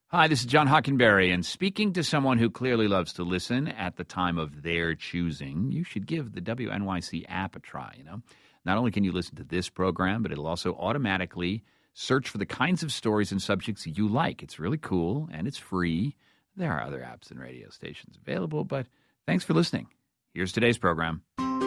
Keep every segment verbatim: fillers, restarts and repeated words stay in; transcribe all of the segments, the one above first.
Hi, this is John Hockenberry, and speaking to someone who clearly loves to listen at the time of their choosing, you should give the W N Y C app a try, you know. Not only can you listen to this program, but it'll also automatically search for the kinds of stories and subjects you like. It's really cool, and it's free. There are other apps and radio stations available, but thanks for listening. Here's today's program.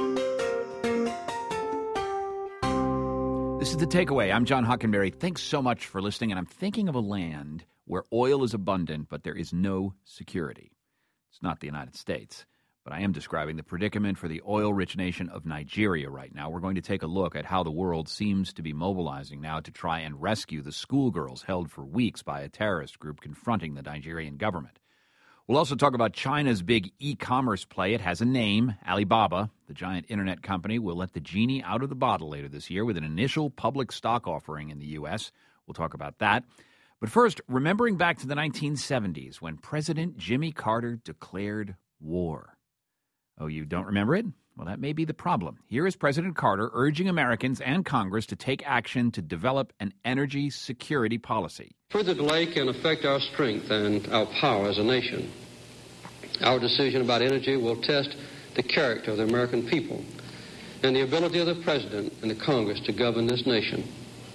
This is The Takeaway. I'm John Hockenberry. Thanks so much for listening, and I'm thinking of a land where oil is abundant, but there is no security. It's not the United States, but I am describing the predicament for the oil-rich nation of Nigeria right now. We're going to take a look at how the world seems to be mobilizing now to try and rescue the schoolgirls held for weeks by a terrorist group confronting the Nigerian government. We'll also talk about China's big e-commerce play. It has a name, Alibaba. The giant internet company will let the genie out of the bottle later this year with an initial public stock offering in the U S. We'll talk about that. But first, remembering back to the nineteen seventies when President Jimmy Carter declared war. Oh, you don't remember it? Well, that may be the problem. Here is President Carter urging Americans and Congress to take action to develop an energy security policy. Further delay can affect our strength and our power as a nation. Our decision about energy will test the character of the American people and the ability of the President and the Congress to govern this nation.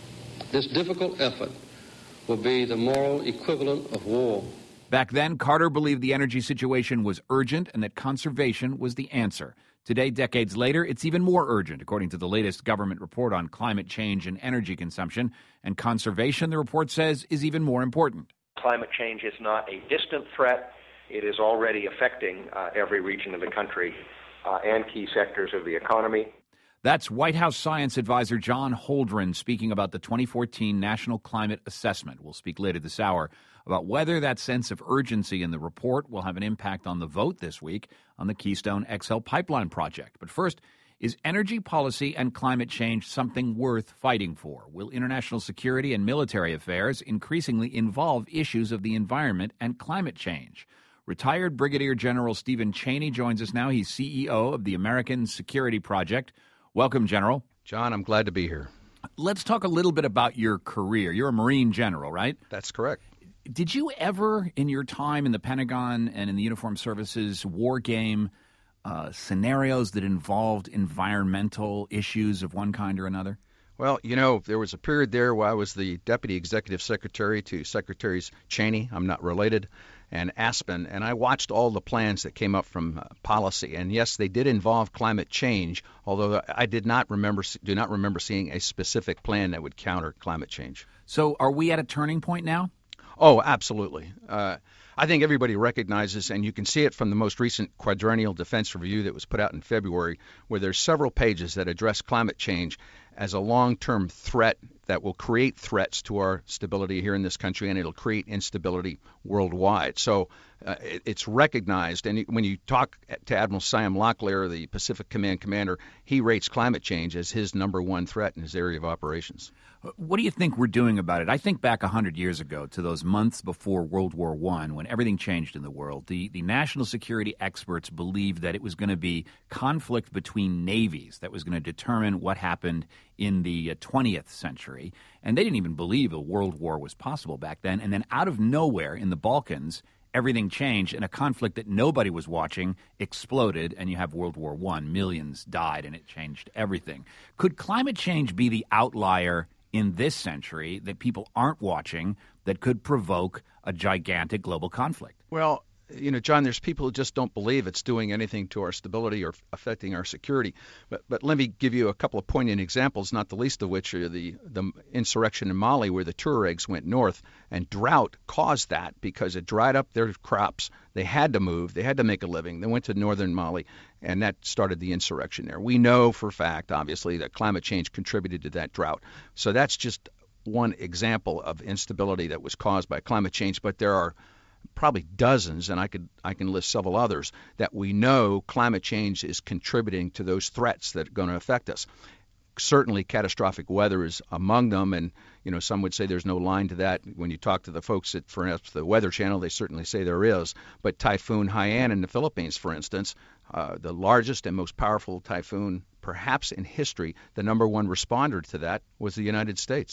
This difficult effort will be the moral equivalent of war. Back then, Carter believed the energy situation was urgent and that conservation was the answer. Today, decades later, it's even more urgent, according to the latest government report on climate change and energy consumption. And conservation, the report says, is even more important. Climate change is not a distant threat. It is already affecting uh, every region of the country uh, and key sectors of the economy. That's White House Science Advisor John Holdren speaking about the twenty fourteen National Climate Assessment. We'll speak later this hour about whether that sense of urgency in the report will have an impact on the vote this week on the Keystone X L pipeline project. But first, is energy policy and climate change something worth fighting for? Will international security and military affairs increasingly involve issues of the environment and climate change? Retired Brigadier General Stephen Cheney joins us now. He's C E O of the American Security Project. Welcome, General. John, I'm glad to be here. Let's talk a little bit about your career. You're a Marine general, right? That's correct. Did you ever, in your time in the Pentagon and in the Uniformed Services, war game uh, scenarios that involved environmental issues of one kind or another? Well, you know, there was a period there where I was the Deputy Executive Secretary to Secretaries Cheney, I'm not related, and Aspen, and I watched all the plans that came up from uh, policy. And yes, they did involve climate change, although I did not remember, do not remember seeing a specific plan that would counter climate change. So are we at a turning point now? Oh, absolutely. Uh, I think everybody recognizes, and you can see it from the most recent Quadrennial Defense Review that was put out in February, where there's several pages that address climate change as a long-term threat that will create threats to our stability here in this country, and it'll create instability worldwide. So uh, it, it's recognized, and when you talk to Admiral Sam Locklear, the Pacific Command commander, he rates climate change as his number one threat in his area of operations. What do you think we're doing about it? I think back one hundred years ago to those months before World War One when everything changed in the world. The, the national security experts believed that it was going to be conflict between navies that was going to determine what happened in the twentieth century. And they didn't even believe a world war was possible back then. And then out of nowhere in the Balkans, everything changed, and a conflict that nobody was watching exploded, and you have World War One. Millions died, and it changed everything. Could climate change be the outlier in this century that people aren't watching that could provoke a gigantic global conflict? Well, you know, John, there's people who just don't believe it's doing anything to our stability or affecting our security. But but let me give you a couple of poignant examples, not the least of which are the, the insurrection in Mali where the Tuaregs went north, and drought caused that because it dried up their crops. They had to move. They had to make a living. They went to northern Mali, and that started the insurrection there. We know for a fact, obviously, that climate change contributed to that drought. So that's just one example of instability that was caused by climate change, but there are probably dozens, and I could I can list several others, that we know climate change is contributing to those threats that are going to affect us. Certainly catastrophic weather is among them, and you know some would say there's no line to that. When you talk to the folks at, for instance, the Weather Channel, they certainly say there is. But Typhoon Haiyan in the Philippines, for instance, uh, the largest and most powerful typhoon perhaps in history, the number one responder to that was the United States.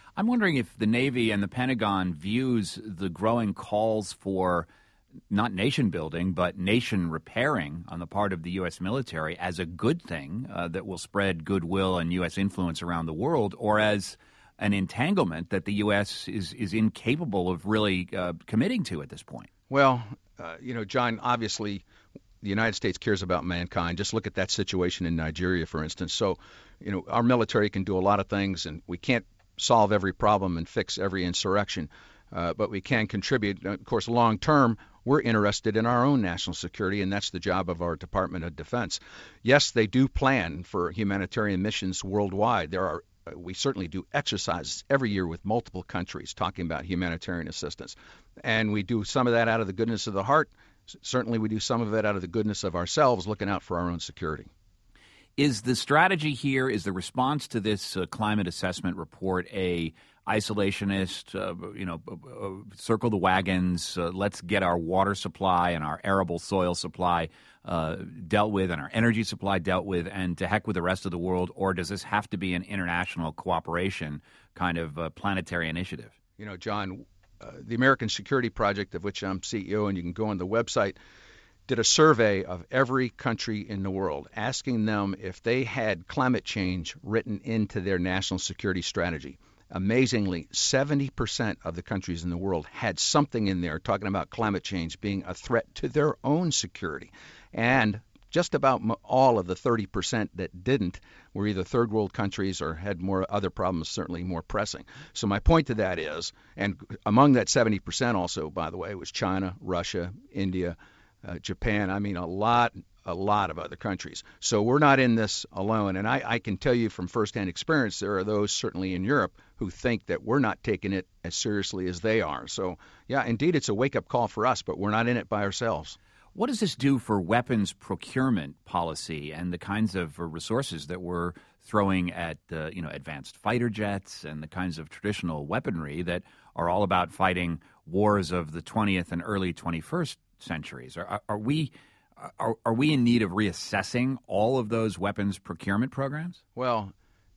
I'm wondering if the Navy and the Pentagon views the growing calls for not nation building, but nation repairing on the part of the U S military as a good thing uh, that will spread goodwill and U S influence around the world, or as an entanglement that the U S is, is incapable of really uh, committing to at this point. Well, uh, you know, John, obviously the United States cares about mankind. Just look at that situation in Nigeria, for instance. So, you know, our military can do a lot of things, and we can't solve every problem and fix every insurrection, uh, but we can contribute. Of course, long term, we're interested in our own national security, and that's the job of our Department of Defense. Yes, they do plan for humanitarian missions worldwide. There are we certainly do exercises every year with multiple countries talking about humanitarian assistance, and we do some of that out of the goodness of the heart. Certainly, we do some of it out of the goodness of ourselves, looking out for our own security. Is the strategy here, is the response to this uh, climate assessment report a isolationist, uh, you know, uh, circle the wagons, uh, let's get our water supply and our arable soil supply uh, dealt with and our energy supply dealt with, and to heck with the rest of the world? Or does this have to be an international cooperation kind of uh, planetary initiative? You know, John, uh, the American Security Project, of which I'm C E O, and you can go on the website, did a survey of every country in the world, asking them if they had climate change written into their national security strategy. Amazingly, seventy percent of the countries in the world had something in there talking about climate change being a threat to their own security. And just about all of the thirty percent that didn't were either third world countries or had more other problems, certainly more pressing. So my point to that is, and among that seventy percent also, by the way, was China, Russia, India, uh, Japan. I mean, a lot a lot of other countries. So we're not in this alone. And I, I can tell you from firsthand experience, there are those certainly in Europe who think that we're not taking it as seriously as they are. So, yeah, indeed, it's a wake-up call for us, but we're not in it by ourselves. What does this do for weapons procurement policy and the kinds of uh, resources that we're throwing at uh, you know, advanced fighter jets and the kinds of traditional weaponry that are all about fighting wars of the twentieth and early twenty-first centuries? Are, are we... Are, are we in need of reassessing all of those weapons procurement programs? Well,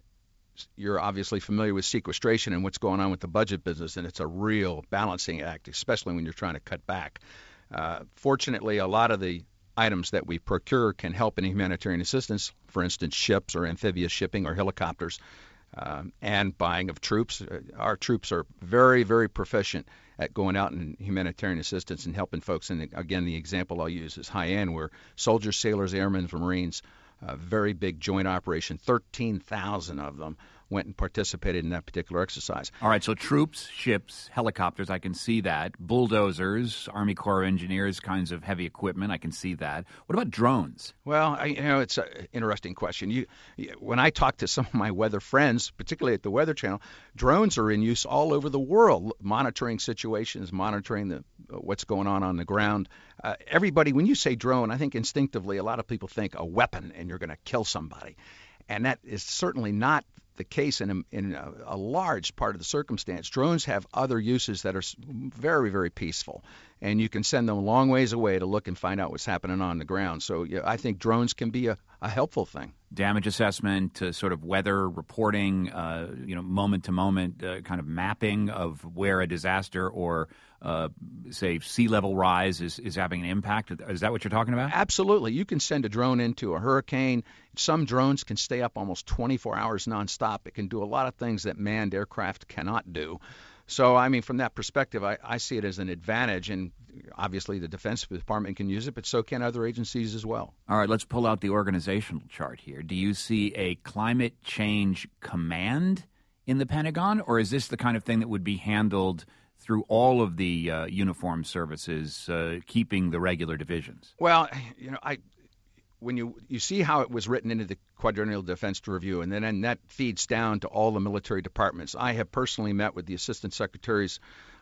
you're obviously familiar with sequestration and what's going on with the budget business, and it's a real balancing act, especially when you're trying to cut back. Uh, fortunately, a lot of the items that we procure can help in humanitarian assistance, for instance, ships or amphibious shipping or helicopters, um, and buying of troops. Our troops are very, very proficient at going out in humanitarian assistance and helping folks. And again, the example I'll use is Haiyan, where soldiers, sailors, airmen, Marines, a very big joint operation, thirteen thousand of them went and participated in that particular exercise. All right, so troops, ships, helicopters, I can see that. Bulldozers, Army Corps of Engineers, kinds of heavy equipment, I can see that. What about drones? Well, I, you know, it's an interesting question. You, when I talk to some of my weather friends, particularly at the Weather Channel, drones are in use all over the world, monitoring situations, monitoring the what's going on on the ground. Uh, everybody, when you say drone, I think instinctively a lot of people think a weapon and you're going to kill somebody. And that is certainly not the case in a, in a, a large part of the circumstance. Drones have other uses that are very, very peaceful, and you can send them a long ways away to look and find out what's happening on the ground. So yeah, I think drones can be a, a helpful thing. Damage assessment, uh, sort of weather reporting, uh, you know, moment-to-moment uh, kind of mapping of where a disaster or, uh, say, sea level rise is, is having an impact. Is that what you're talking about? Absolutely. You can send a drone into a hurricane. Some drones can stay up almost twenty-four hours nonstop. It can do a lot of things that manned aircraft cannot do. So, I mean, from that perspective, I, I see it as an advantage, and obviously the Defense Department can use it, but so can other agencies as well. All right, let's pull out the organizational chart here. Do you see a climate change command in the Pentagon, or is this the kind of thing that would be handled through all of the uh, uniformed services, uh, keeping the regular divisions? Well, you know, I... When you, you see how it was written into the Quadrennial Defense Review, and then and that feeds down to all the military departments. I have personally met with the assistant secretaries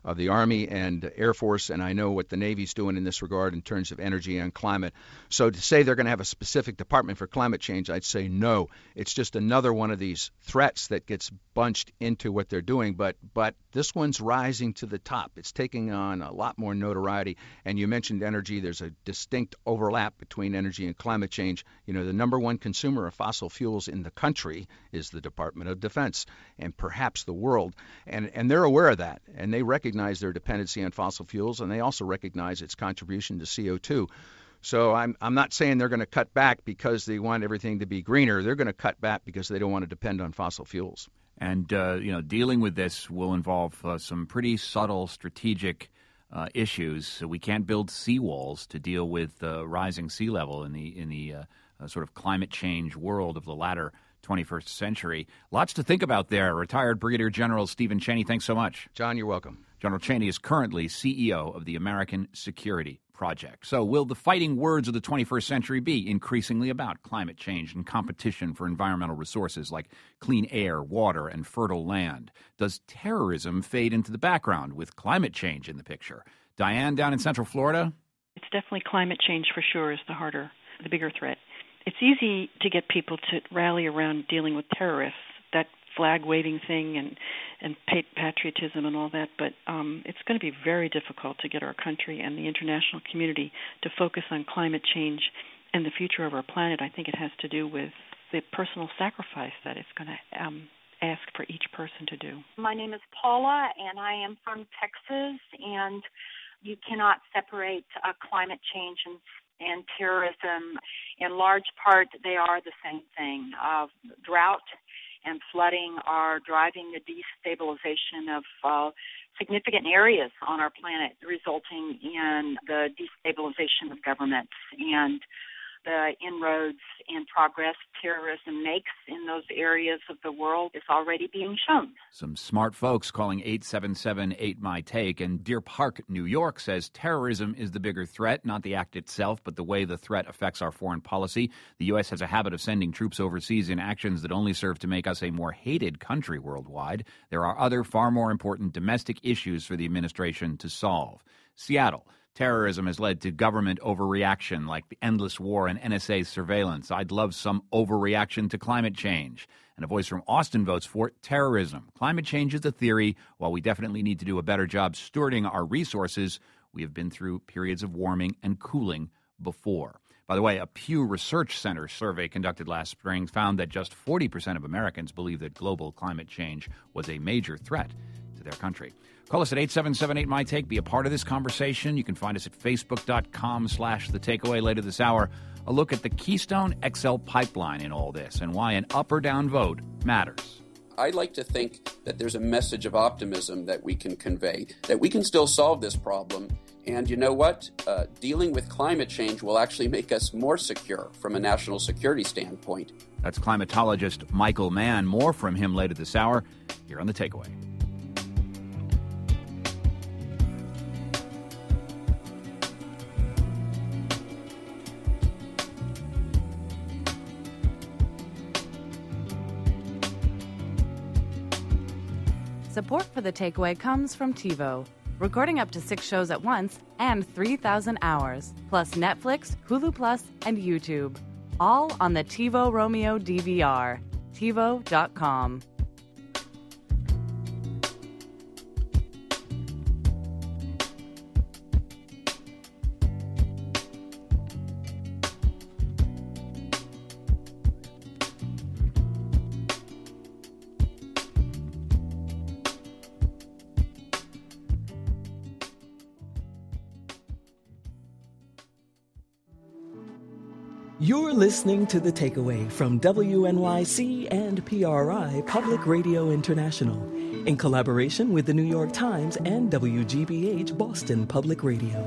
of the Army and Air Force, and I know what the Navy's doing in this regard in terms of energy and climate. So to say they're going to have a specific department for climate change, I'd say no. It's just another one of these threats that gets bunched into what they're doing. But but this one's rising to the top. It's taking on a lot more notoriety. And you mentioned energy. There's a distinct overlap between energy and climate change. You know, the number one consumer of fossil fuels in the country is the Department of Defense, and perhaps the world. And and they're aware of that, and they recognize their dependency on fossil fuels, and they also recognize its contribution to C O two. So I'm I'm not saying they're going to cut back because they want everything to be greener. They're going to cut back because they don't want to depend on fossil fuels. And, uh, you know, dealing with this will involve uh, some pretty subtle strategic uh, issues. So we can't build seawalls to deal with the uh, rising sea level in the in the uh, uh, sort of climate change world of the latter twenty-first century. Lots to think about there. Retired Brigadier General Stephen Cheney, thanks so much. John, you're welcome. General Cheney is currently C E O of the American Security Project. So will the fighting words of the twenty-first century be increasingly about climate change and competition for environmental resources like clean air, water, and fertile land? Does terrorism fade into the background with climate change in the picture? Diane, down in Central Florida? It's definitely climate change for sure is the harder, the bigger threat. It's easy to get people to rally around dealing with terrorists, that flag-waving thing and, and patriotism and all that, but um, it's going to be very difficult to get our country and the international community to focus on climate change and the future of our planet. I think it has to do with the personal sacrifice that it's going to um, ask for each person to do. My name is Paula, and I am from Texas, and you cannot separate uh, climate change and and terrorism. In large part, they are the same thing. Uh, drought and flooding are driving the destabilization of uh, significant areas on our planet, resulting in the destabilization of governments and the inroads and progress terrorism makes in those areas of the world is already being shown. Some smart folks calling eight seven seven eight M Y Take, and Deer Park, New York says terrorism is the bigger threat, not the act itself, but the way the threat affects our foreign policy. The U S has a habit of sending troops overseas in actions that only serve to make us a more hated country worldwide. There are other far more important domestic issues for the administration to solve. Seattle. Terrorism has led to government overreaction like the endless war and N S A surveillance. I'd love some overreaction to climate change. And a voice from Austin votes for terrorism. Climate change is a theory. While we definitely need to do a better job stewarding our resources, we have been through periods of warming and cooling before. By the way, a Pew Research Center survey conducted last spring found that just forty percent of Americans believe that global climate change was a major threat to their country. Call us at eight seven seven eight M Y Take. Be a part of this conversation. You can find us at facebook.com slash the takeaway later this hour. A look at the Keystone X L pipeline in all this and why an up or down vote matters. I'd like to think that there's a message of optimism that we can convey, that we can still solve this problem. And you know what? Uh, dealing with climate change will actually make us more secure from a national security standpoint. That's climatologist Michael Mann. More from him later this hour here on The Takeaway. Support for The Takeaway comes from TiVo, recording up to six shows at once and three thousand hours, plus Netflix, Hulu Plus, and YouTube, all on the TiVo Romeo D V R, TiVo dot com. You're listening to The Takeaway from W N Y C and P R I Public Radio International in collaboration with the New York Times and W G B H Boston Public Radio.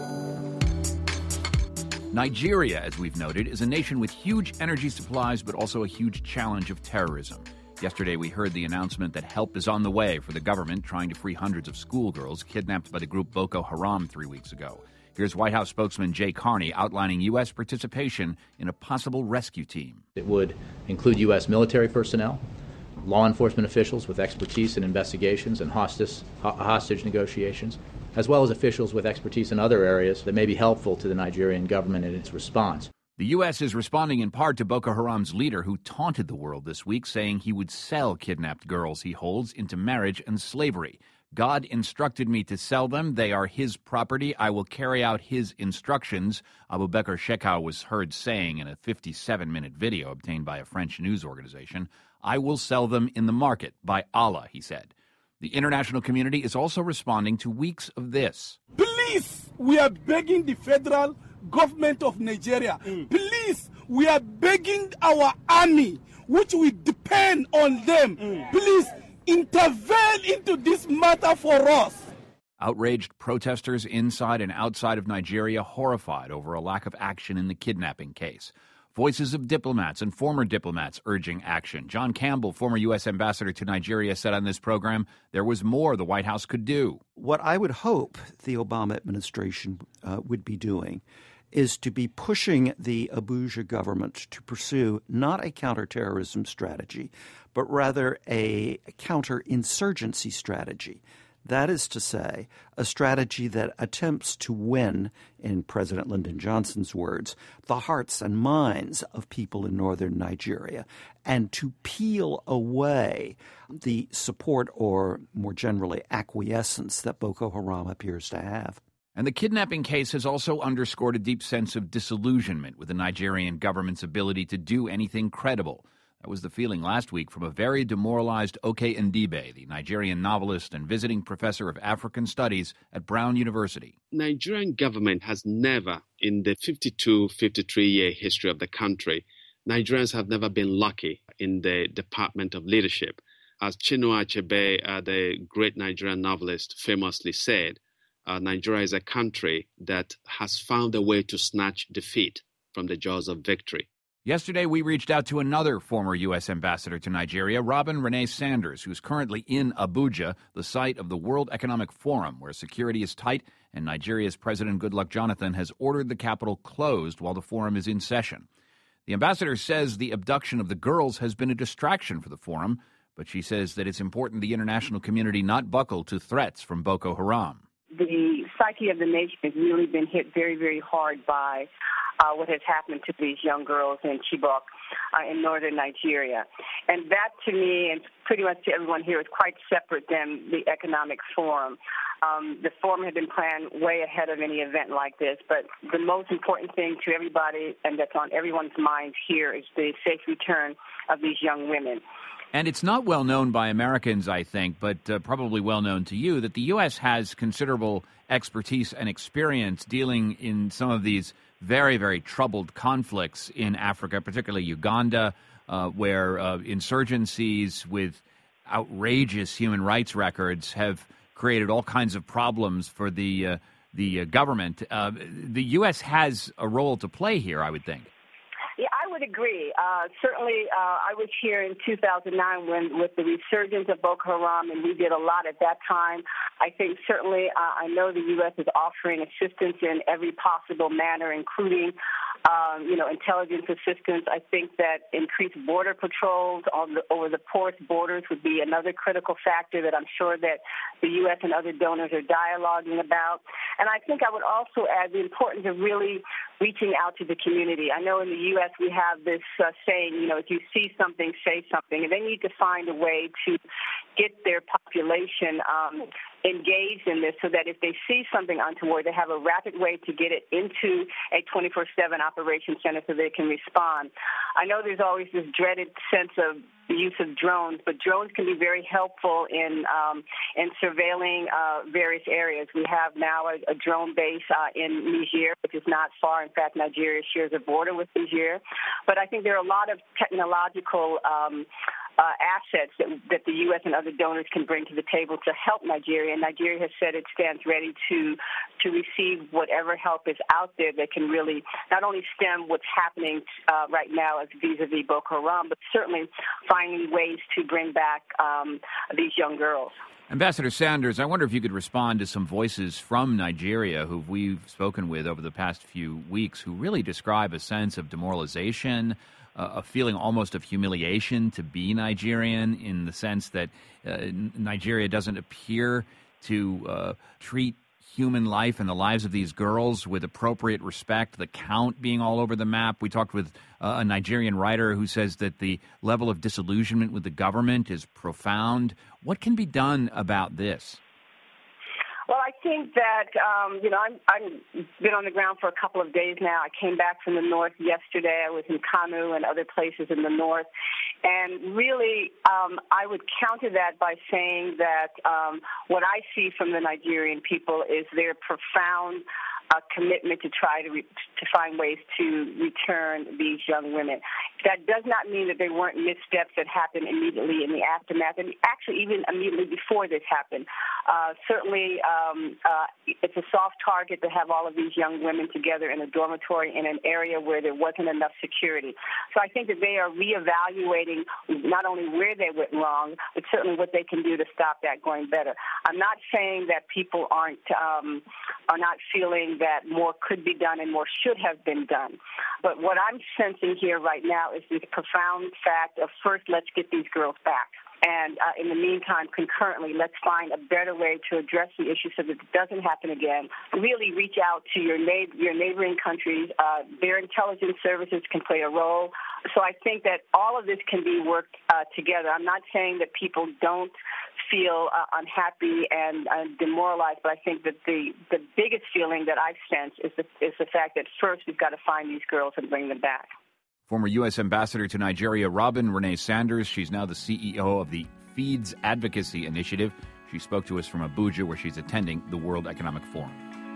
Nigeria, as we've noted, is a nation with huge energy supplies but also a huge challenge of terrorism. Yesterday, we heard the announcement that help is on the way for the government trying to free hundreds of schoolgirls kidnapped by the group Boko Haram three weeks ago. Here's White House spokesman Jay Carney outlining U S participation in a possible rescue team. It would include U S military personnel, law enforcement officials with expertise in investigations and hostage, hostage negotiations, as well as officials with expertise in other areas that may be helpful to the Nigerian government in its response. The U S is responding in part to Boko Haram's leader, who taunted the world this week, saying he would sell kidnapped girls he holds into marriage and slavery. God instructed me to sell them. They are his property. I will carry out his instructions, Abu Bakr Shekau was heard saying in a fifty-seven minute video obtained by a French news organization. I will sell them in the market, by Allah, he said. The international community is also responding to weeks of this. Please, we are begging the federal government of Nigeria. Mm. Please, we are begging our army, which we depend on them. Mm. Please, intervene into this matter for us. Outraged protesters inside and outside of Nigeria horrified over a lack of action in the kidnapping case. Voices of diplomats and former diplomats urging action. John Campbell, former U S ambassador to Nigeria, said on this program there was more the White House could do. What I would hope the Obama administration uh, would be doing is to be pushing the Abuja government to pursue not a counterterrorism strategy, but rather a counterinsurgency strategy. That is to say, a strategy that attempts to win, in President Lyndon Johnson's words, the hearts and minds of people in northern Nigeria, and to peel away the support or, more generally, acquiescence that Boko Haram appears to have. And the kidnapping case has also underscored a deep sense of disillusionment with the Nigerian government's ability to do anything credible. That was the feeling last week from a very demoralized Oke Ndibe, the Nigerian novelist and visiting professor of African Studies at Brown University. Nigerian government has never, in the fifty-two, fifty-three year history of the country, Nigerians have never been lucky in the Department of Leadership. As Chinua Achebe, uh, the great Nigerian novelist, famously said, uh, Nigeria is a country that has found a way to snatch defeat from the jaws of victory. Yesterday, we reached out to another former U S ambassador to Nigeria, Robin Renee Sanders, who's currently in Abuja, the site of the World Economic Forum, where security is tight and Nigeria's President Goodluck Jonathan has ordered the capital closed while the forum is in session. The ambassador says the abduction of the girls has been a distraction for the forum, but she says that it's important the international community not buckle to threats from Boko Haram. The psyche of the nation has really been hit very, very hard by Uh, what has happened to these young girls in Chibok uh, in northern Nigeria. And that, to me, and pretty much to everyone here, is quite separate than the economic forum. Um, the forum had been planned way ahead of any event like this, but the most important thing to everybody, and that's on everyone's minds here, is the safe return of these young women. And it's not well known by Americans, I think, but uh, probably well known to you, that the U S has considerable expertise and experience dealing in some of these very, very troubled conflicts in Africa, particularly Uganda, uh, where uh, insurgencies with outrageous human rights records have created all kinds of problems for the uh, the uh, government. Uh, the U S has a role to play here, I would think. Yeah, I would agree. Uh, certainly, uh, I was here in two thousand nine when, with the resurgence of Boko Haram, and we did a lot at that time. I think certainly uh, I know the U S is offering assistance in every possible manner, including, um, you know, intelligence assistance. I think that increased border patrols on the, over the porous borders would be another critical factor that I'm sure that the U S and other donors are dialoguing about. And I think I would also add the importance of really reaching out to the community. I know in the U S we have this uh, saying, you know, if you see something, say something. And they need to find a way to get their population um, engaged in this so that if they see something untoward, they have a rapid way to get it into a twenty-four seven operation center so they can respond. I know there's always this dreaded sense of the use of drones, but drones can be very helpful in um, in surveilling uh, various areas. We have now a, a drone base uh, in Niger, which is not far. In fact, Nigeria shares a border with Niger. But I think there are a lot of technological um, uh, assets that, that the U S and other donors can bring to the table to help Nigeria. And Nigeria has said it stands ready to to receive whatever help is out there that can really not only stem what's happening uh, right now as vis-a-vis Boko Haram, but certainly finding ways to bring back um, these young girls. Ambassador Sanders, I wonder if you could respond to some voices from Nigeria who we've spoken with over the past few weeks who really describe a sense of demoralization, a feeling almost of humiliation to be Nigerian, in the sense that uh, Nigeria doesn't appear to uh, treat human life and the lives of these girls with appropriate respect, the count being all over the map. We talked with uh, a Nigerian writer who says that the level of disillusionment with the government is profound. What can be done about this? Well, I think that, um, you know, I'm, I've been on the ground for a couple of days now. I came back from the north yesterday. I was in Kano and other places in the north. And really, um, I would counter that by saying that um, what I see from the Nigerian people is their profound uh, commitment to try to re- to find ways to return these young women. That does not mean that there weren't missteps that happened immediately in the aftermath, and actually even immediately before this happened. Uh, certainly, um, uh, it's a soft target to have all of these young women together in a dormitory in an area where there wasn't enough security. So I think that they are reevaluating not only where they went wrong, but certainly what they can do to stop that going better. I'm not saying that people aren't um, are not feeling that more could be done and more should have been done. But what I'm sensing here right now is this profound fact of, first, let's get these girls back. And uh, in the meantime, concurrently, let's find a better way to address the issue so that it doesn't happen again. Really reach out to your, na- your neighboring countries. Uh, their intelligence services can play a role. So I think that all of this can be worked uh, together. I'm not saying that people don't feel uh, unhappy and uh, demoralized, but I think that the, the biggest feeling that I sense is the, is the fact that, first, we've got to find these girls and bring them back. Former U S Ambassador to Nigeria, Robin Renee Sanders. She's now the C E O of the Feeds Advocacy Initiative. She spoke to us from Abuja, where she's attending the World Economic Forum.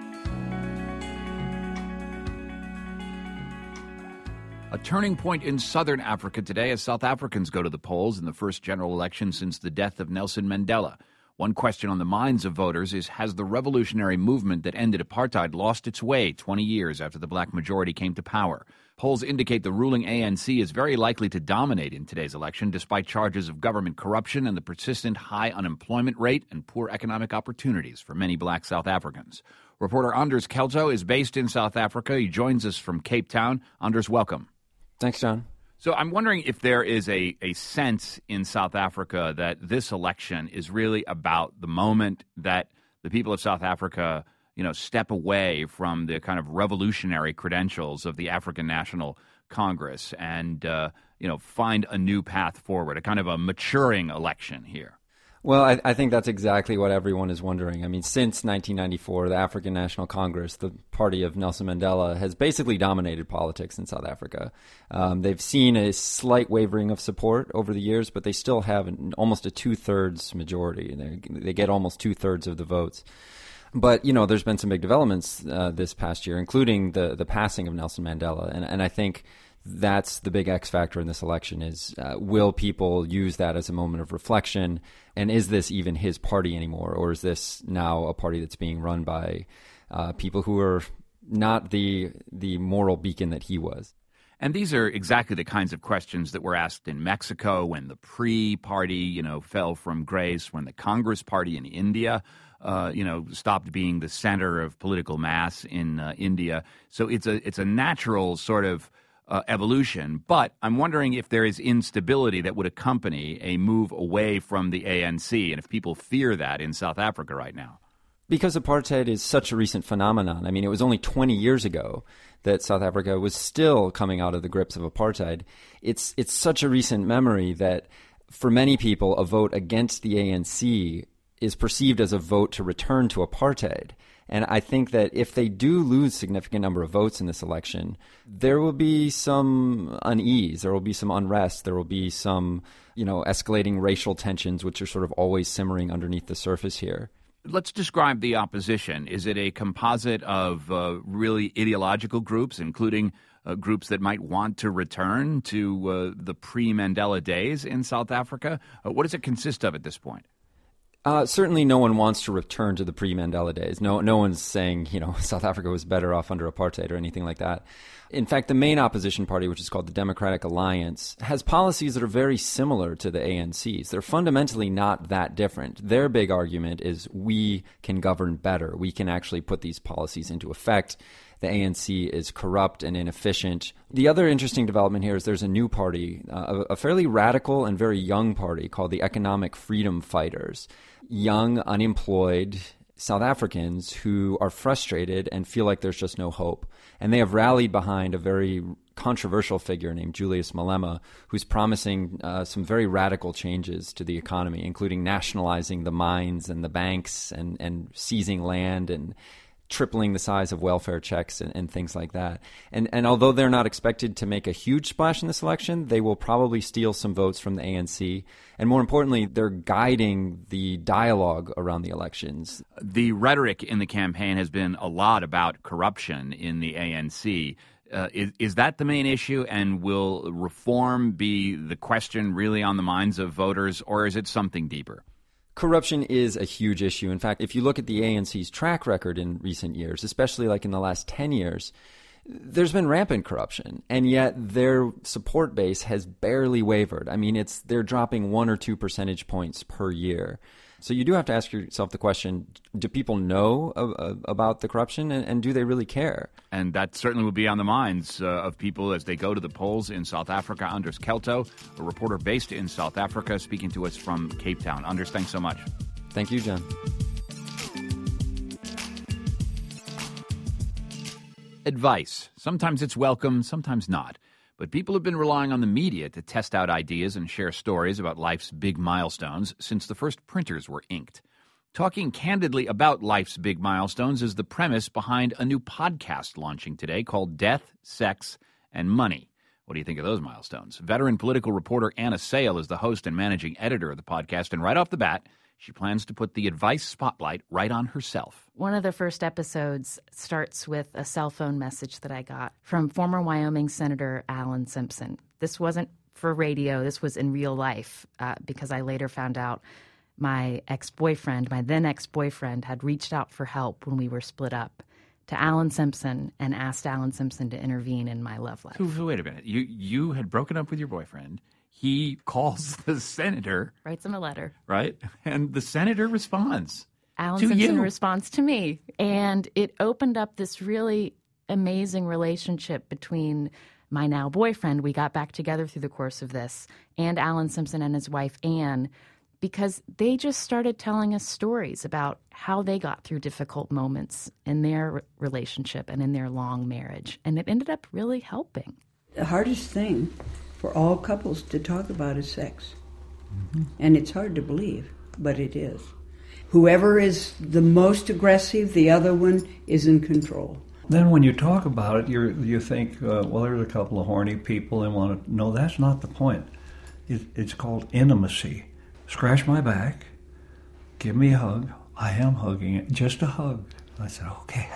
A turning point in southern Africa today as South Africans go to the polls in the first general election since the death of Nelson Mandela. One question on the minds of voters is, has the revolutionary movement that ended apartheid lost its way twenty years after the black majority came to power? Polls indicate the ruling A N C is very likely to dominate in today's election, despite charges of government corruption and the persistent high unemployment rate and poor economic opportunities for many black South Africans. Reporter Anders Kelzo is based in South Africa. He joins us from Cape Town. Anders, welcome. Thanks, John. So I'm wondering if there is a, a sense in South Africa that this election is really about the moment that the people of South Africa, you know, step away from the kind of revolutionary credentials of the African National Congress and, uh, you know, find a new path forward, a kind of a maturing election here. Well, I, I think that's exactly what everyone is wondering. I mean, since nineteen ninety-four, the African National Congress, the party of Nelson Mandela, has basically dominated politics in South Africa. Um, they've seen a slight wavering of support over the years, but they still have an, almost a two-thirds majority. They, they get almost two-thirds of the votes. But, you know, there's been some big developments uh, this past year, including the, the passing of Nelson Mandela. And, and I think that's the big X factor in this election is, uh, will people use that as a moment of reflection? And is this even his party anymore? Or is this now a party that's being run by uh, people who are not the the moral beacon that he was? And these are exactly the kinds of questions that were asked in Mexico when the P R I party, you know, fell from grace, when the Congress party in India, uh, you know, stopped being the center of political mass in uh, India. So it's a it's a natural sort of Uh, evolution, but I'm wondering if there is instability that would accompany a move away from the A N C, and if people fear that in South Africa right now. Because apartheid is such a recent phenomenon. I mean, it was only twenty years ago that South Africa was still coming out of the grips of apartheid. It's it's such a recent memory that for many people, a vote against the A N C is perceived as a vote to return to apartheid. And I think that if they do lose a significant number of votes in this election, there will be some unease, there will be some unrest, there will be some, you know, escalating racial tensions, which are sort of always simmering underneath the surface here. Let's describe the opposition. Is it a composite of uh, really ideological groups, including uh, groups that might want to return to uh, the pre-Mandela days in South Africa? Uh, what does it consist of at this point? Uh, certainly no one wants to return to the pre-Mandela days. No, no one's saying, you know, South Africa was better off under apartheid or anything like that. In fact, the main opposition party, which is called the Democratic Alliance, has policies that are very similar to the A N C's. They're fundamentally not that different. Their big argument is we can govern better. We can actually put these policies into effect. the A N C is corrupt and inefficient. The other interesting development here is there's a new party, uh, a fairly radical and very young party called the Economic Freedom Fighters. Young, unemployed South Africans who are frustrated and feel like there's just no hope. And they have rallied behind a very controversial figure named Julius Malema, who's promising uh, some very radical changes to the economy, including nationalizing the mines and the banks and, and seizing land and tripling the size of welfare checks and, and things like that. And and although they're not expected to make a huge splash in this election, they will probably steal some votes from the A N C. And more importantly, they're guiding the dialogue around the elections. The rhetoric in the campaign has been a lot about corruption in the A N C. Uh, is, is that the main issue, and will reform be the question really on the minds of voters, or is it something deeper? Corruption is a huge issue. In fact, if you look at the A N C's track record in recent years, especially like in the last ten years, there's been rampant corruption, and yet their support base has barely wavered. I mean, it's they're dropping one or two percentage points per year. So you do have to ask yourself the question, do people know uh, about the corruption, and, and do they really care? And that certainly will be on the minds uh, of people as they go to the polls in South Africa. Anders Kelto, a reporter based in South Africa, speaking to us from Cape Town. Anders, thanks so much. Thank you, John. Advice. Sometimes it's welcome, sometimes not. But people have been relying on the media to test out ideas and share stories about life's big milestones since the first printers were inked. Talking candidly about life's big milestones is the premise behind a new podcast launching today called Death, Sex, and Money. What do you think of those milestones? Veteran political reporter Anna Sale is the host and managing editor of the podcast, and right off the bat, she plans to put the advice spotlight right on herself. One of the first episodes starts with a cell phone message that I got from former Wyoming Senator Alan Simpson. This wasn't for radio. This was in real life uh, because I later found out my ex-boyfriend, my then ex-boyfriend, had reached out for help when we were split up to Alan Simpson and asked Alan Simpson to intervene in my love life. So, wait a minute. You, you had broken up with your boyfriend. He calls the senator. Writes him a letter. Right? And the senator responds. Alan to Simpson you. responds to me. And it opened up this really amazing relationship between my now boyfriend. We got back together through the course of this, and Alan Simpson and his wife, Anne, because they just started telling us stories about how they got through difficult moments in their relationship and in their long marriage. And it ended up really helping. The hardest thing for all couples to talk about is sex. Mm-hmm. And it's hard to believe, but it is. Whoever is the most aggressive, the other one is in control. Then when you talk about it, you you think, uh, well, there's a couple of horny people and want to... No, that's not the point. It, it's called intimacy. Scratch my back, give me a hug. I am hugging it, just a hug. I said, okay,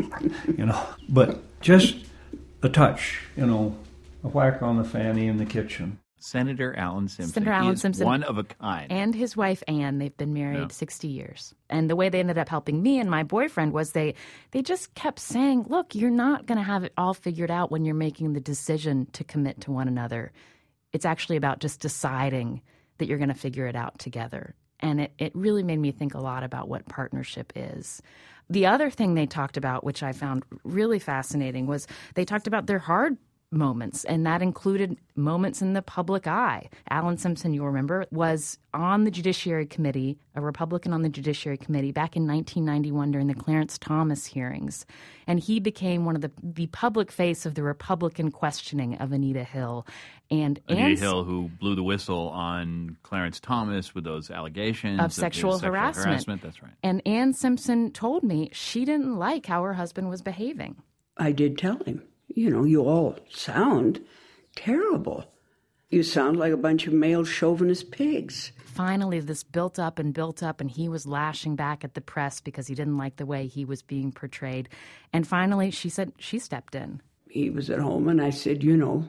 you know. But just a touch, you know, a whack on the fanny in the kitchen. Senator Alan Simpson. Senator Alan he is Simpson. one of a kind. And his wife, Anne, they've been married Yeah. sixty years. And the way they ended up helping me and my boyfriend was they, they just kept saying, look, you're not going to have it all figured out when you're making the decision to commit to one another. It's actually about just deciding that you're going to figure it out together. And it, it really made me think a lot about what partnership is. The other thing they talked about, which I found really fascinating, was they talked about their hard moments, and that included moments in the public eye. Alan Simpson, you'll remember, was on the Judiciary Committee, a Republican on the Judiciary Committee back in nineteen ninety-one during the Clarence Thomas hearings. And he became one of the, the public face of the Republican questioning of Anita Hill. And Anita Anne's, Hill, who blew the whistle on Clarence Thomas with those allegations of his sexual, sexual harassment. harassment. That's right. And Anne Simpson told me she didn't like how her husband was behaving. I did tell him, you know, you all sound terrible. You sound like a bunch of male chauvinist pigs. Finally, this built up and built up, and he was lashing back at the press because he didn't like the way he was being portrayed. And finally, she said she stepped in. He was at home, and I said, you know,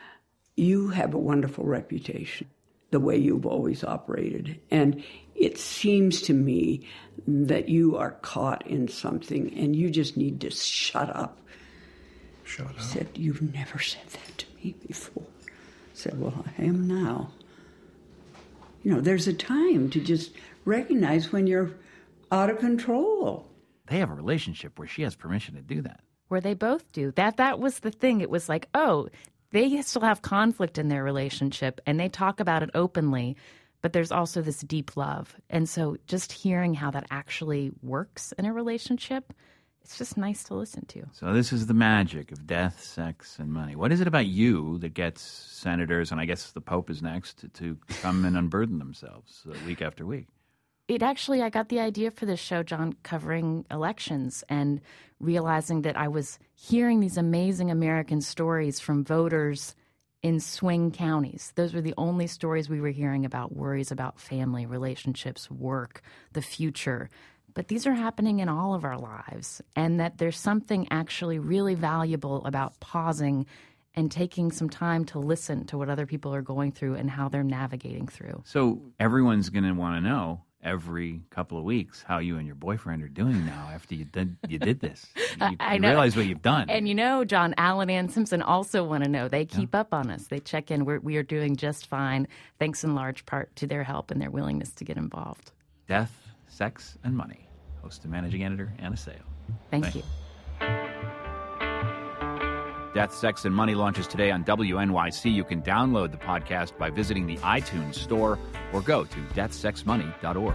you have a wonderful reputation, the way you've always operated. And it seems to me that you are caught in something, and you just need to shut up. Shut up. He said, you've never said that to me before. I said, well, I am now. You know, there's a time to just recognize when you're out of control. They have a relationship where she has permission to do that. where they both do. That that was the thing. It was like, oh, they still have conflict in their relationship, and they talk about it openly, but there's also this deep love. And so just hearing how that actually works in a relationship, it's just nice to listen to. So this is the magic of death, sex, and money. What is it about you that gets senators, and I guess the Pope is next, to, to come and unburden themselves uh, week after week? It actually, I got the idea for this show, John, covering elections and realizing that I was hearing these amazing American stories from voters in swing counties. Those were the only stories we were hearing about, worries about family, relationships, work, the future. But these are happening in all of our lives, and that there's something actually really valuable about pausing and taking some time to listen to what other people are going through and how they're navigating through. So everyone's going to want to know every couple of weeks how you and your boyfriend are doing now after you did you did this. You, you I know. realize what you've done. And you know, John, Alan and Simpson also want to know. They keep yeah. up on us. They check in. We're, we are doing just fine, thanks in large part to their help and their willingness to get involved. Death, Sex, and Money. Host and managing editor, Anna Sale. Thank, Thank you. Death, Sex, and Money launches today on W N Y C. You can download the podcast by visiting the iTunes store or go to death sex money dot org.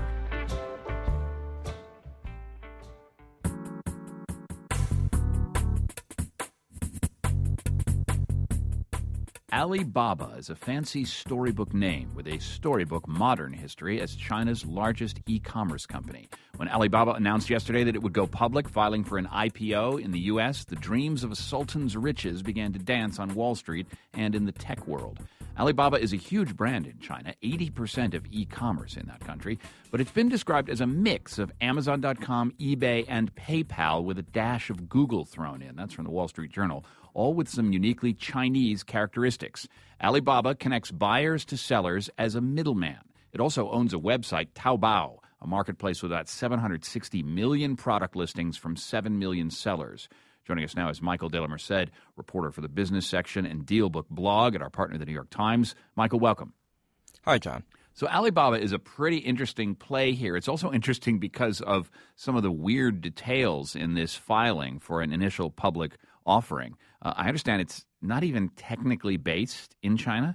Alibaba is a fancy storybook name with a storybook modern history as China's largest e-commerce company. When Alibaba announced yesterday that it would go public, filing for an I P O in the U S, the dreams of a sultan's riches began to dance on Wall Street and in the tech world. Alibaba is a huge brand in China, eighty percent of e-commerce in that country, but it's been described as a mix of Amazon dot com, eBay, and PayPal with a dash of Google thrown in. That's from the Wall Street Journal, all with some uniquely Chinese characteristics. Alibaba connects buyers to sellers as a middleman. It also owns a website, Taobao, a marketplace with about seven hundred sixty million product listings from seven million sellers. Joining us now is Michael De La Merced, reporter for the business section and DealBook blog at our partner, the New York Times. Michael, welcome. Hi, John. So Alibaba is a pretty interesting play here. It's also interesting because of some of the weird details in this filing for an initial public offering. Uh, I understand it's not even technically based in China?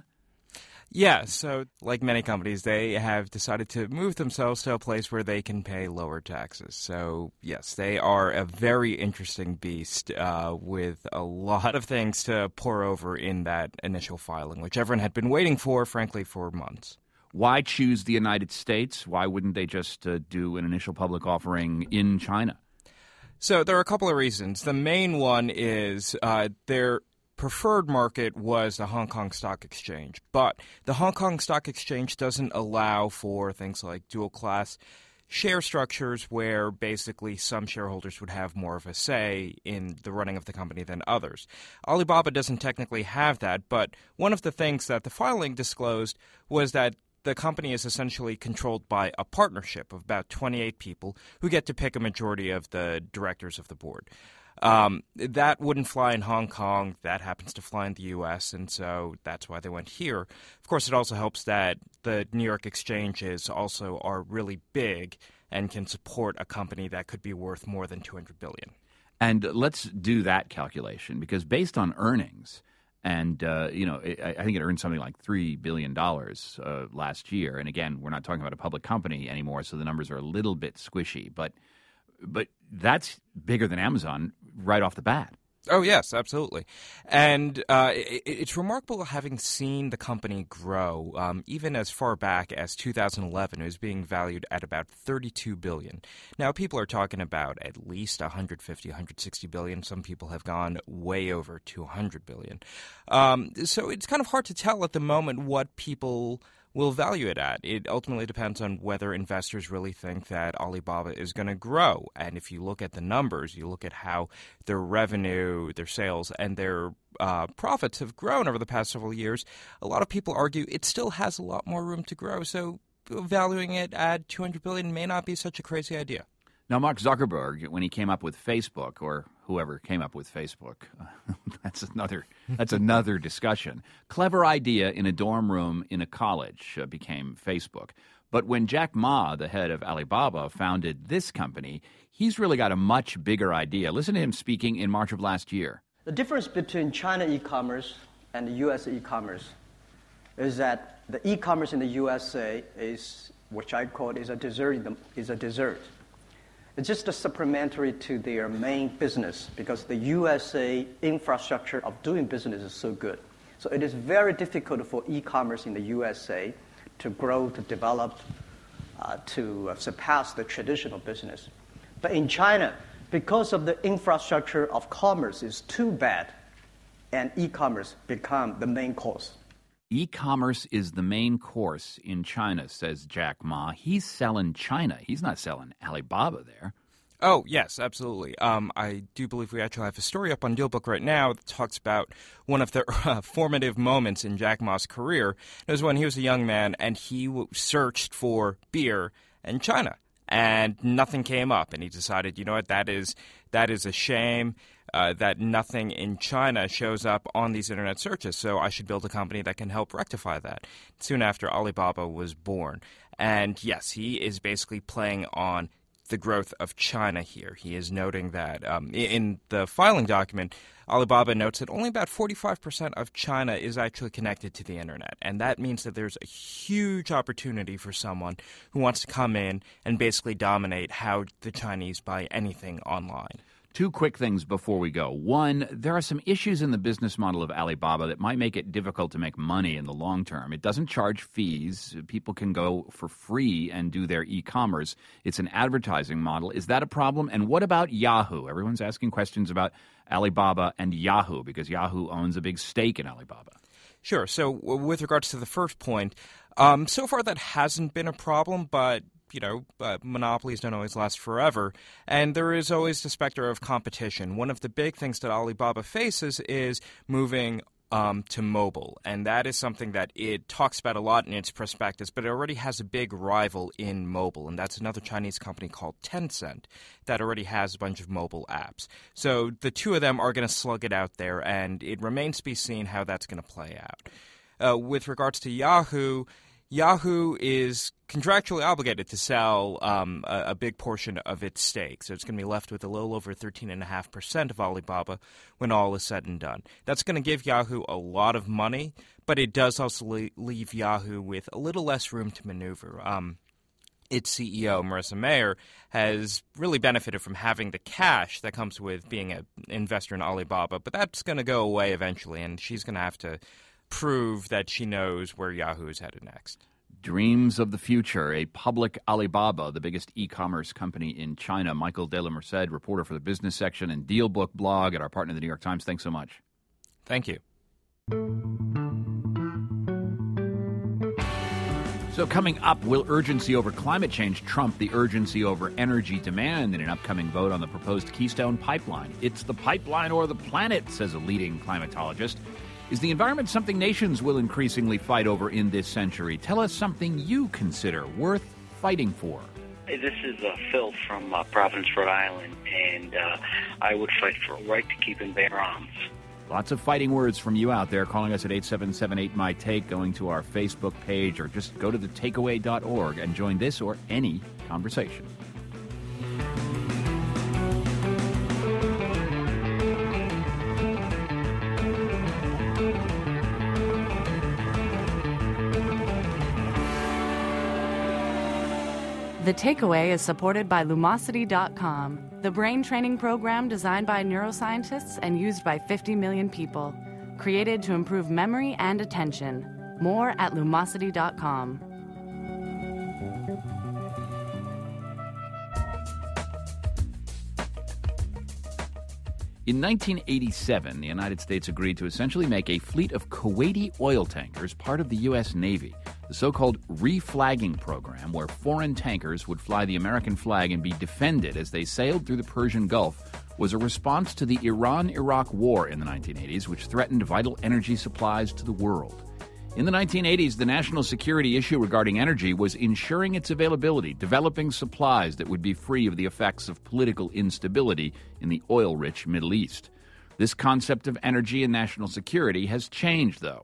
Yeah, so like many companies, they have decided to move themselves to a place where they can pay lower taxes. So, yes, they are a very interesting beast uh, with a lot of things to pour over in that initial filing, which everyone had been waiting for, frankly, for months. Why choose the United States? Why wouldn't they just uh, do an initial public offering in China? So there are a couple of reasons. The main one is uh, their preferred market was the Hong Kong Stock Exchange, but the Hong Kong Stock Exchange doesn't allow for things like dual-class share structures where basically some shareholders would have more of a say in the running of the company than others. Alibaba doesn't technically have that, but one of the things that the filing disclosed was that the company is essentially controlled by a partnership of about twenty-eight people who get to pick a majority of the directors of the board. Um, that wouldn't fly in Hong Kong. That happens to fly in the U S, and so that's why they went here. Of course, it also helps that the New York exchanges also are really big and can support a company that could be worth more than two hundred billion dollars. And let's do that calculation, because based on earnings, and, uh, you know, I, I think it earned something like three billion dollars uh, last year. And again, we're not talking about a public company anymore, so the numbers are a little bit squishy. But but that's bigger than Amazon right off the bat. Oh, yes, absolutely. And uh, it, it's remarkable having seen the company grow, um, even as far back as two thousand eleven. It was being valued at about thirty-two billion dollars. Now, people are talking about at least one hundred fifty, one hundred sixty billion dollars. Some people have gone way over two hundred billion dollars. Um, so it's kind of hard to tell at the moment what people will value it at. It ultimately depends on whether investors really think that Alibaba is going to grow. And if you look at the numbers, you look at how their revenue, their sales, and their uh, profits have grown over the past several years, a lot of people argue it still has a lot more room to grow. So valuing it at two hundred billion dollars may not be such a crazy idea. Now, Mark Zuckerberg, when he came up with Facebook, or whoever came up with Facebook, uh, that's another that's another discussion. Clever idea in a dorm room in a college uh, became Facebook. But when Jack Ma, the head of Alibaba, founded this company, he's really got a much bigger idea. Listen to him speaking in March of last year. The difference between China e-commerce and the U S e-commerce is that the e-commerce in the U S A is, which I call is a dessert, is a dessert. It's just a supplementary to their main business because the U S A infrastructure of doing business is so good. So it is very difficult for e-commerce in the U S A to grow, to develop, uh, to uh, surpass the traditional business. But in China, because of the infrastructure of commerce is too bad, and e-commerce become the main course. E-commerce is the main course in China, says Jack Ma. He's selling China. He's not selling Alibaba there. Oh, yes, absolutely. Um, I do believe we actually have a story up on DealBook right now that talks about one of the uh, formative moments in Jack Ma's career. It was when he was a young man and he w- searched for beer in China, and nothing came up. And he decided, you know what, that is that is a shame. Uh, that nothing in China shows up on these internet searches, so I should build a company that can help rectify that. Soon after, Alibaba was born. And yes, he is basically playing on the growth of China here. He is noting that um, in the filing document, Alibaba notes that only about forty-five percent of China is actually connected to the internet. And that means that there's a huge opportunity for someone who wants to come in and basically dominate how the Chinese buy anything online. Two quick things before we go. One, there are some issues in the business model of Alibaba that might make it difficult to make money in the long term. It doesn't charge fees. People can go for free and do their e-commerce. It's an advertising model. Is that a problem? And what about Yahoo? Everyone's asking questions about Alibaba and Yahoo because Yahoo owns a big stake in Alibaba. Sure. So with regards to the first point, um, so far that hasn't been a problem, but you know, uh, monopolies don't always last forever, and there is always the specter of competition. One of the big things that Alibaba faces is moving um, to mobile, and that is something that it talks about a lot in its prospectus, but it already has a big rival in mobile, and that's another Chinese company called Tencent that already has a bunch of mobile apps. So the two of them are going to slug it out there, and it remains to be seen how that's going to play out. Uh, with regards to Yahoo, Yahoo is contractually obligated to sell um, a, a big portion of its stake, so it's going to be left with a little over thirteen point five percent of Alibaba when all is said and done. That's going to give Yahoo a lot of money, but it does also le- leave Yahoo with a little less room to maneuver. Um, its C E O, Marissa Mayer, has really benefited from having the cash that comes with being an investor in Alibaba, but that's going to go away eventually, and she's going to have to prove that she knows where Yahoo is headed next. Dreams of the future, a public Alibaba, the biggest e-commerce company in China. Michael De La Merced, reporter for the business section and DealBook blog at our partner, the New York Times. Thanks so much. Thank you. So coming up, will urgency over climate change trump the urgency over energy demand in an upcoming vote on the proposed Keystone Pipeline? It's the pipeline or the planet, says a leading climatologist. Is the environment something nations will increasingly fight over in this century? Tell us something you consider worth fighting for. Hey, this is uh, Phil from uh, Providence, Rhode Island, and uh, I would fight for a right to keep and bear arms. Lots of fighting words from you out there, calling us at eight seven seven eight, M Y T A K E, going to our Facebook page, or just go to the takeaway dot org and join this or any conversation. The Takeaway is supported by Lumosity dot com, the brain training program designed by neuroscientists and used by fifty million people, created to improve memory and attention. More at Lumosity dot com. In nineteen eighty-seven, the United States agreed to essentially make a fleet of Kuwaiti oil tankers part of the U S Navy. The so-called reflagging program, where foreign tankers would fly the American flag and be defended as they sailed through the Persian Gulf, was a response to the Iran-Iraq War in the nineteen eighties, which threatened vital energy supplies to the world. In the nineteen eighties, the national security issue regarding energy was ensuring its availability, developing supplies that would be free of the effects of political instability in the oil-rich Middle East. This concept of energy and national security has changed, though.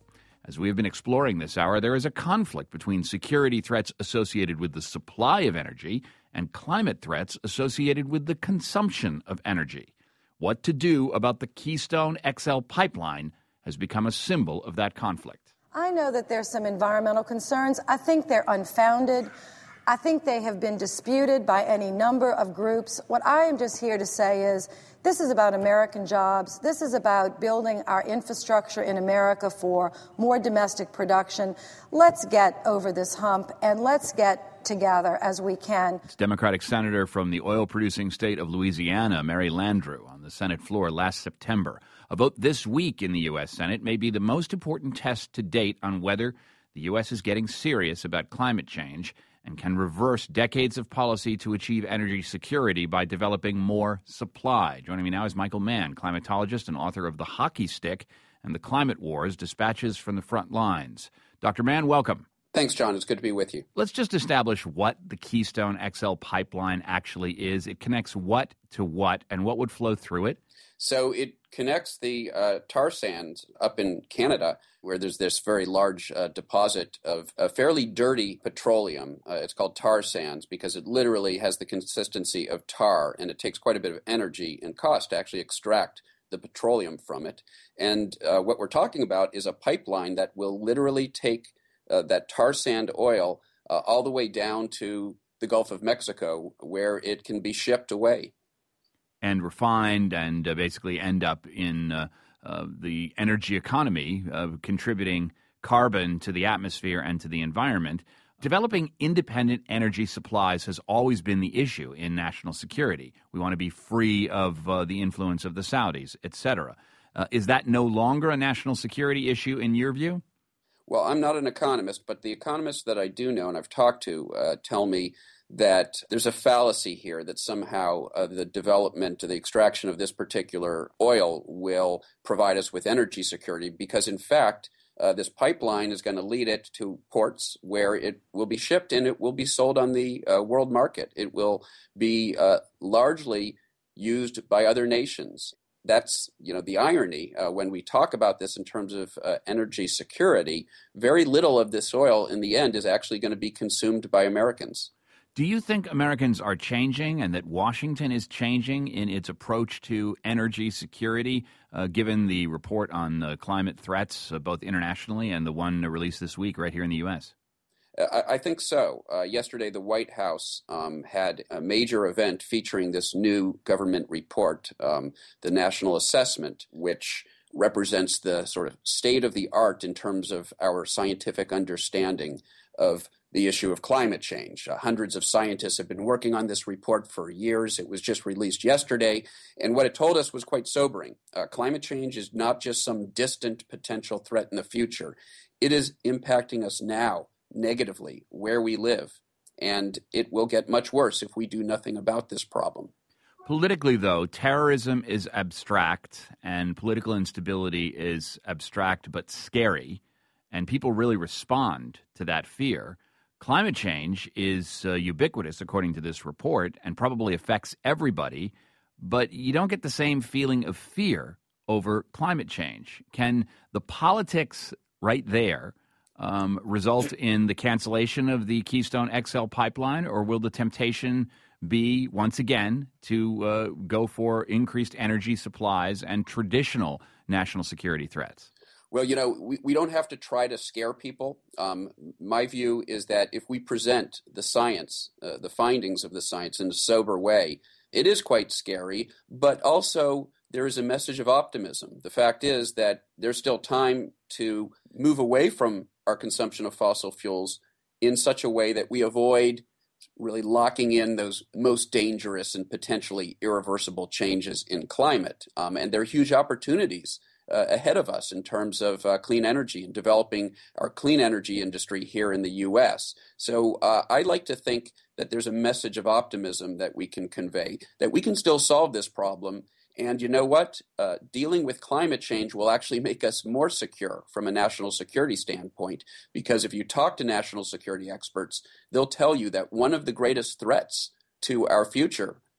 As we have been exploring this hour, there is a conflict between security threats associated with the supply of energy and climate threats associated with the consumption of energy. What to do about the Keystone X L pipeline has become a symbol of that conflict. I know that there's some environmental concerns. I think they're unfounded. I think they have been disputed by any number of groups. What I am just here to say is this is about American jobs. This is about building our infrastructure in America for more domestic production. Let's get over this hump and let's get together as we can. It's Democratic Senator from the oil-producing state of Louisiana, Mary Landrieu, on the Senate floor last September. A vote this week in the U S. Senate may be the most important test to date on whether the U S is getting serious about climate change and can reverse decades of policy to achieve energy security by developing more supply. Joining me now is Michael Mann, climatologist and author of The Hockey Stick and the Climate Wars, Dispatches from the Front Lines. Doctor Mann, welcome. Thanks, John. It's good to be with you. Let's just establish what the Keystone X L pipeline actually is. It connects what to what, and what would flow through it? So it connects the uh, tar sands up in Canada, where there's this very large uh, deposit of uh, fairly dirty petroleum. Uh, it's called tar sands because it literally has the consistency of tar, and it takes quite a bit of energy and cost to actually extract the petroleum from it. And uh, what we're talking about is a pipeline that will literally take uh, that tar sand oil uh, all the way down to the Gulf of Mexico, where it can be shipped away and refined and uh, basically end up in uh, uh, the energy economy, uh, contributing carbon to the atmosphere and to the environment. Developing independent energy supplies has always been the issue in national security. We want to be free of uh, the influence of the Saudis, et cetera. Uh, is that no longer a national security issue in your view? Well, I'm not an economist, but the economists that I do know and I've talked to uh, tell me that there's a fallacy here that somehow uh, the development, the extraction of this particular oil will provide us with energy security because, in fact, uh, this pipeline is going to lead it to ports where it will be shipped and it will be sold on the uh, world market. It will be uh, largely used by other nations. That's, you know, the irony uh, when we talk about this in terms of uh, energy security. Very little of this oil in the end is actually going to be consumed by Americans. Do you think Americans are changing and that Washington is changing in its approach to energy security, uh, given the report on uh, climate threats, uh, both internationally and the one released this week right here in the U S? I, I think so. Uh, yesterday, the White House um, had a major event featuring this new government report, um, the National Assessment, which represents the sort of state of the art in terms of our scientific understanding of the issue of climate change. Uh, hundreds of scientists have been working on this report for years. It was just released yesterday, and what it told us was quite sobering. Uh, climate change is not just some distant potential threat in the future. It is impacting us now negatively where we live, and it will get much worse if we do nothing about this problem. Politically, though, terrorism is abstract, and political instability is abstract but scary, and people really respond to that fear. Climate change is uh, ubiquitous, according to this report, and probably affects everybody, but you don't get the same feeling of fear over climate change. Can the politics right there um, result in the cancellation of the Keystone X L pipeline, or will the temptation be, once again, to uh, go for increased energy supplies and traditional national security threats? Well, you know, we, we don't have to try to scare people. Um, my view is that if we present the science, uh, the findings of the science in a sober way, it is quite scary, but also there is a message of optimism. The fact is that there's still time to move away from our consumption of fossil fuels in such a way that we avoid really locking in those most dangerous and potentially irreversible changes in climate. Um, and there are huge opportunities Uh, ahead of us in terms of uh, clean energy and developing our clean energy industry here in the U S. So uh, I like to think that there's a message of optimism that we can convey, that we can still solve this problem. And you know what? Uh, dealing with climate change will actually make us more secure from a national security standpoint, because if you talk to national security experts, they'll tell you that one of the greatest threats to our future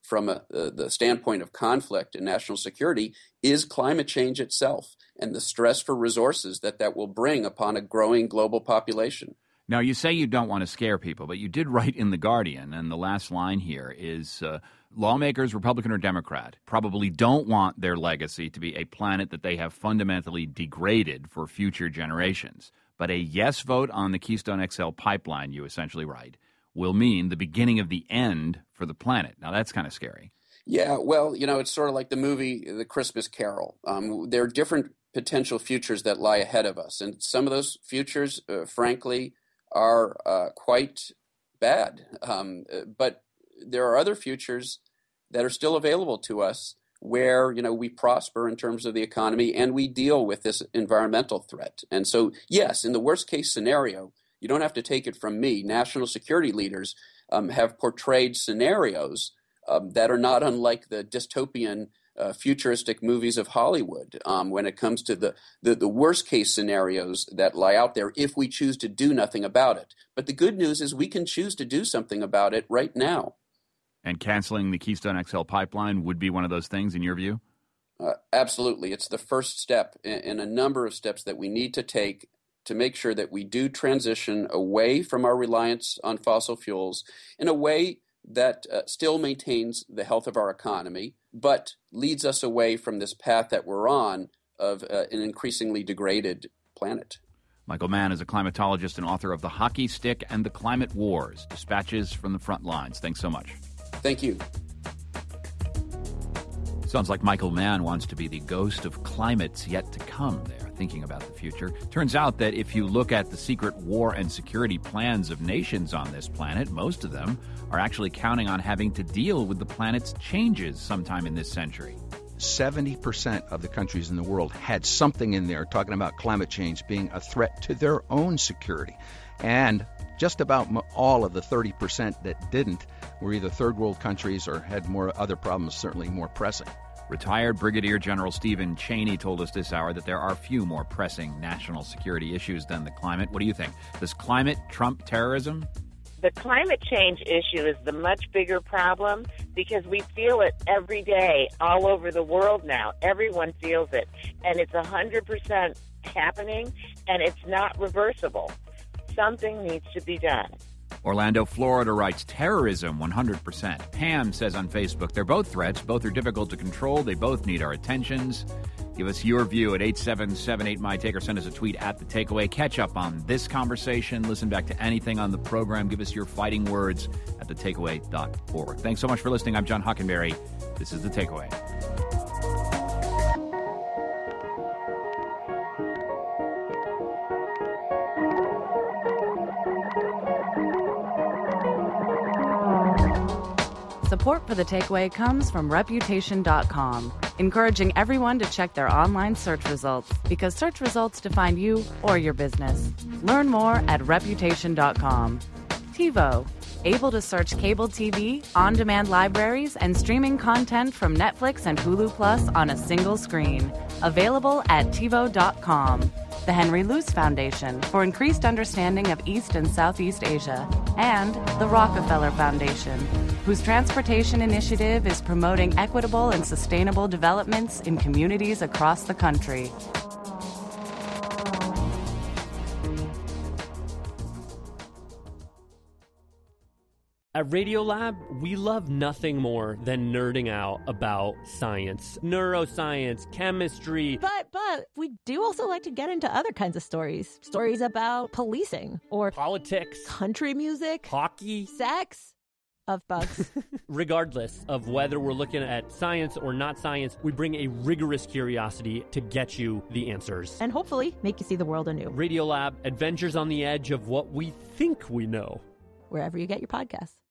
from a, uh, the standpoint of conflict and national security is climate change itself and the stress for resources that that will bring upon a growing global population. Now, you say you don't want to scare people, but you did write in The Guardian, and the last line here is uh, lawmakers, Republican or Democrat, probably don't want their legacy to be a planet that they have fundamentally degraded for future generations. But a yes vote on the Keystone X L pipeline, you essentially write, will mean the beginning of the end for the planet. Now, that's kind of scary. Yeah, well, you know, it's sort of like the movie The Christmas Carol. Um, there are different potential futures that lie ahead of us. And some of those futures, uh, frankly, are uh, quite bad. Um, but there are other futures that are still available to us where, you know, we prosper in terms of the economy and we deal with this environmental threat. And so, yes, in the worst case scenario, you don't have to take it from me. National security leaders um, have portrayed scenarios um, that are not unlike the dystopian uh, futuristic movies of Hollywood um, when it comes to the, the, the worst case scenarios that lie out there if we choose to do nothing about it. But the good news is we can choose to do something about it right now. And canceling the Keystone X L pipeline would be one of those things, in your view? Uh, absolutely. It's the first step in, in a number of steps that we need to take to make sure that we do transition away from our reliance on fossil fuels in a way that uh, still maintains the health of our economy, but leads us away from this path that we're on of uh, an increasingly degraded planet. Michael Mann is a climatologist and author of The Hockey Stick and the Climate Wars, Dispatches from the Front Lines. Thanks so much. Thank you. Sounds like Michael Mann wants to be the ghost of climates yet to come there, thinking about the future. Turns out that if you look at the secret war and security plans of nations on this planet, most of them are actually counting on having to deal with the planet's changes sometime in this century. seventy percent of the countries in the world had something in there talking about climate change being a threat to their own security. And just about all of the thirty percent that didn't were either third world countries or had more other problems, certainly more pressing. Retired Brigadier General Stephen Cheney told us this hour that there are few more pressing national security issues than the climate. What do you think? Does climate trump terrorism? The climate change issue is the much bigger problem because we feel it every day all over the world now. Everyone feels it. And it's one hundred percent happening, and it's not reversible. Something needs to be done. Orlando, Florida writes, terrorism, one hundred percent. Pam says on Facebook, they're both threats. Both are difficult to control. They both need our attentions. Give us your view at eight seven seven eight, M Y T A K E, or send us a tweet at The Takeaway. Catch up on this conversation. Listen back to anything on the program. Give us your fighting words at the takeaway dot org. Thanks so much for listening. I'm John Hockenberry. This is The Takeaway. Support for The Takeaway comes from Reputation dot com, encouraging everyone to check their online search results because search results define you or your business. Learn more at Reputation dot com. TiVo, able to search cable T V, on-demand libraries, and streaming content from Netflix and Hulu Plus on a single screen. Available at TiVo dot com. The Henry Luce Foundation for increased understanding of East and Southeast Asia, and the Rockefeller Foundation, whose transportation initiative is promoting equitable and sustainable developments in communities across the country. At Radiolab, we love nothing more than nerding out about science, neuroscience, chemistry. But, but, we do also like to get into other kinds of stories. Stories about policing or politics, country music, hockey, sex, of bugs. Regardless of whether we're looking at science or not science, we bring a rigorous curiosity to get you the answers. And hopefully make you see the world anew. Radiolab, adventures on the edge of what we think we know. Wherever you get your podcasts.